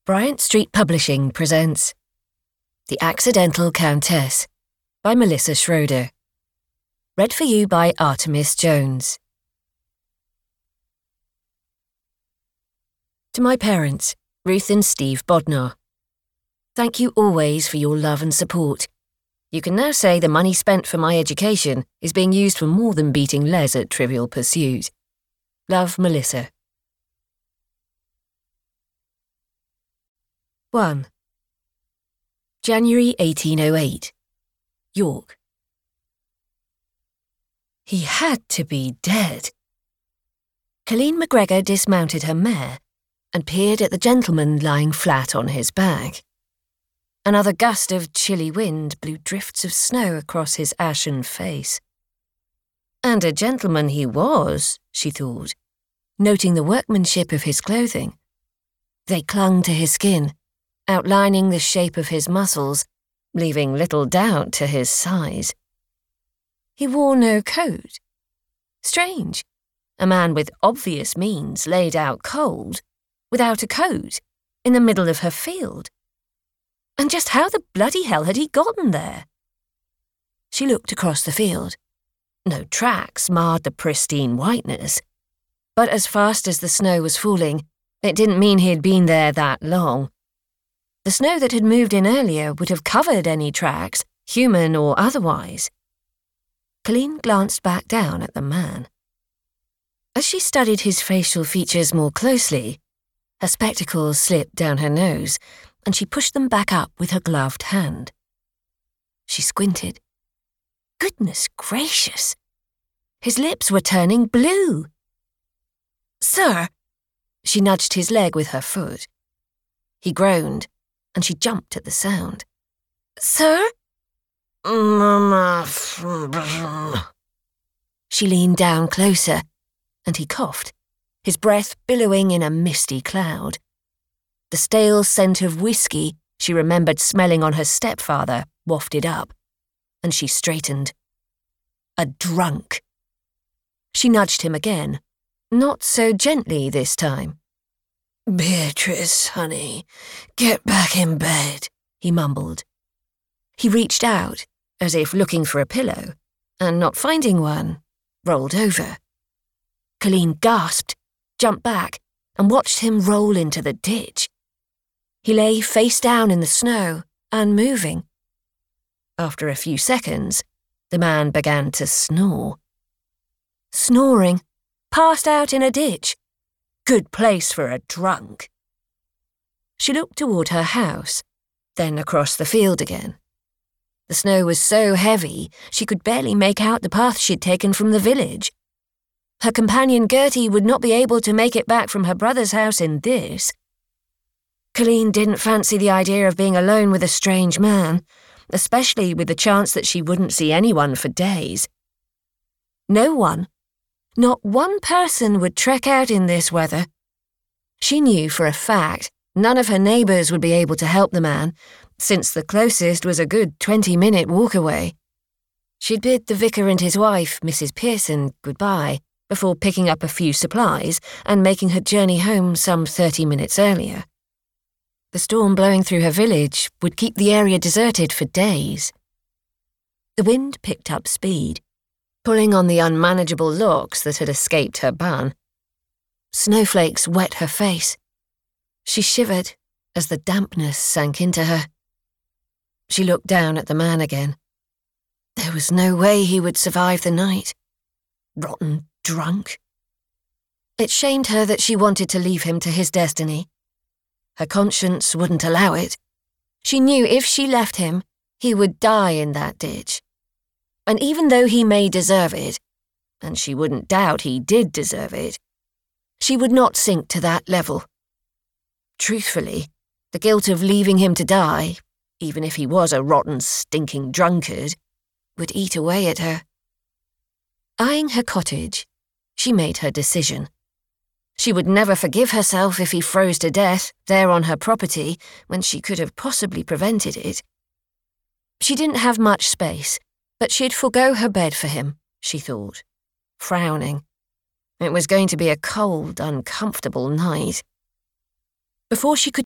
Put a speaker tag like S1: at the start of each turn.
S1: Bryant Street Publishing presents The Accidental Countess by Melissa Schroeder. Read for you by Artemis Jones. To my parents, Ruth and Steve Bodnar. Thank you always for your love and support. You can now say the money spent for my education is being used for more than beating Les at Trivial Pursuit. Love, Melissa. 1. January 1808. York. He had to be dead. Colleen McGregor dismounted her mare and peered at the gentleman lying flat on his back. Another gust of chilly wind blew drifts of snow across his ashen face. And a gentleman he was, she thought, noting the workmanship of his clothing. They clung to his skin, outlining the shape of his muscles, leaving little doubt to his size. He wore no coat. Strange, a man with obvious means laid out cold, without a coat, in the middle of her field. And just how the bloody hell had he gotten there? She looked across the field. No tracks marred the pristine whiteness, but as fast as the snow was falling, it didn't mean he had been there that long. The snow that had moved in earlier would have covered any tracks, human or otherwise. Colleen glanced back down at the man. As she studied his facial features more closely, her spectacles slipped down her nose, and she pushed them back up with her gloved hand. She squinted. Goodness gracious! His lips were turning blue. "Sir!" She nudged his leg with her foot. He groaned, and she jumped at the sound. "Sir?" She leaned down closer, and he coughed, his breath billowing in a misty cloud. The stale scent of whiskey she remembered smelling on her stepfather wafted up, and she straightened. A drunk. She nudged him again, not so gently this time. "Beatrice, honey, get back in bed," he mumbled. He reached out, as if looking for a pillow, and not finding one, rolled over. Colleen gasped, jumped back, and watched him roll into the ditch. He lay face down in the snow, unmoving. After a few seconds, the man began to snore. Snoring, passed out in a ditch. Good place for a drunk. She looked toward her house, then across the field again. The snow was so heavy she could barely make out the path she'd taken from the village. Her companion Gertie would not be able to make it back from her brother's house in this. Colleen didn't fancy the idea of being alone with a strange man, especially with the chance that she wouldn't see anyone for days. No one, not one person would trek out in this weather. She knew for a fact none of her neighbours would be able to help the man, since the closest was a good 20-minute walk away. She'd bid the vicar and his wife, Mrs. Pearson, goodbye, before picking up a few supplies and making her journey home some 30 minutes earlier. The storm blowing through her village would keep the area deserted for days. The wind picked up speed, pulling on the unmanageable locks that had escaped her bun. Snowflakes wet her face. She shivered as the dampness sank into her. She looked down at the man again. There was no way he would survive the night. Rotten drunk. It shamed her that she wanted to leave him to his destiny. Her conscience wouldn't allow it. She knew if she left him, he would die in that ditch. And even though he may deserve it, and she wouldn't doubt he did deserve it, she would not sink to that level. Truthfully, the guilt of leaving him to die, even if he was a rotten, stinking drunkard, would eat away at her. Eyeing her cottage, she made her decision. She would never forgive herself if he froze to death there on her property when she could have possibly prevented it. She didn't have much space, but she'd forgo her bed for him, she thought, frowning. It was going to be a cold, uncomfortable night. Before she could